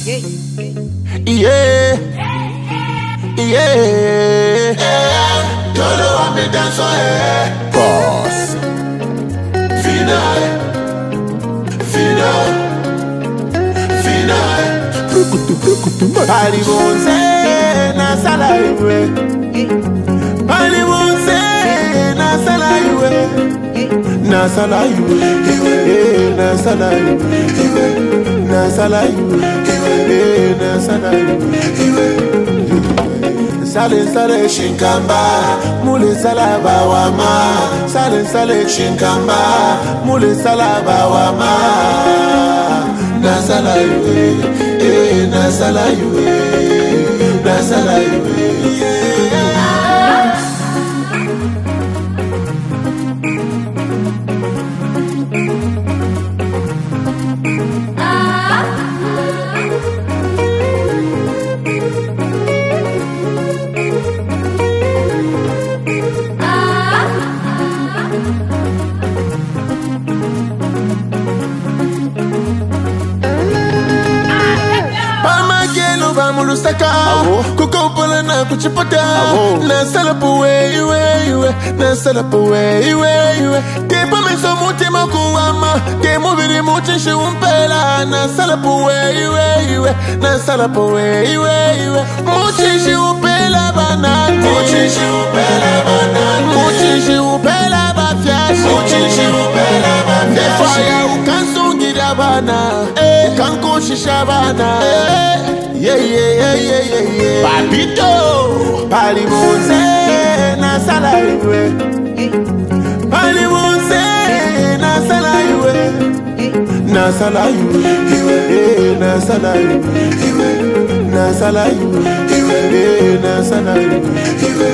Yeah, yeah. Todo a me danzo, boss. Final. Palibonse na sala iwe. Palibonse na sala iwe. Na sala iwe. Na sala iwe. Na sala iwe. Na sala iwe. Sale shinkamba, mule salaba wama. Sale shinkamba, mule salaba wama. Nasala yue, nasala yue, nasala yue. Lusaka kukopola na kuchipata na salapuwe iwe na salapuwe iwe ke pameso mutima kuwama ke mubiri muchinshi umpela na salapuwe iwe na salapuwe iwe muchinshi upela banani muchinshi upela bafyashi muchinshi upela bafyashi fire ukansungira bana ukankoshisha bana. Yeah. Papito, palibonse na sala iwe. Palibonse na sala iwe. Na sala iwe. Na sala iwe. Na sala iwe. Na sala iwe.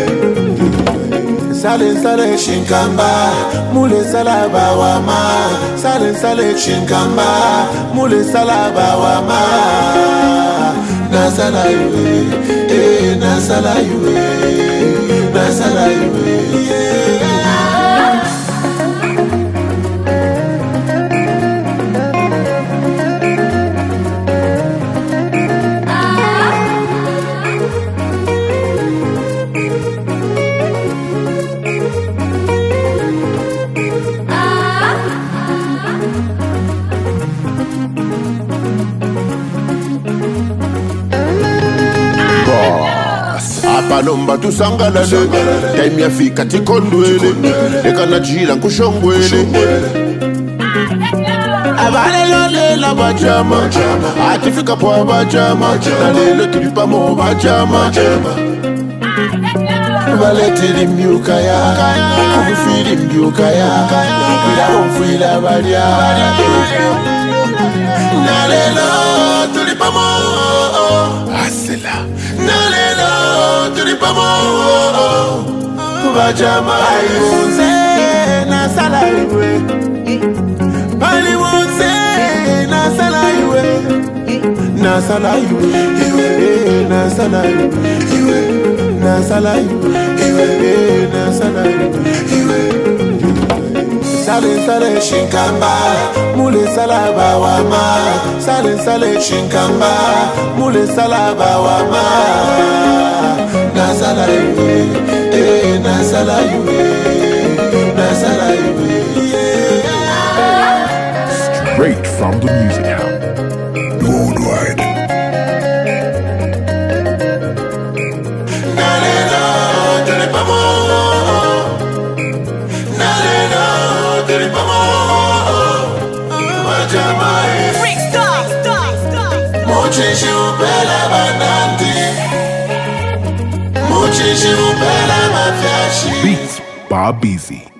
Sale shinkamba, mule salaba wama. Sale shinkamba, mule salaba wama. Nasala yue, nasala yue, nasala yue. Palomba tusangala time yafika tikondwele ekanajila nkushongwele abalelo bajama atifika po bajama na lelo tulipamo bajama baletili mbyuka ya kubufiri mbyuka ya bila umfila balia na lelo tulipamo asela na lelo bajama palibonse na sala iwe. Palibonse na sala iwe. Na sala iwe. Na sala iwe. Na sala iwe. Na sala iwe. Sale shinkamba, mule salaba wama. Sale shinkamba, mule salaba wama. Nasala yue, nasala yue, nasala yue. Straight from the music house, worldwide. Nalelo, tulipamo. Nalelo, tulipamo. Majamae. Mochishi upela bananti. Beats by Beezy.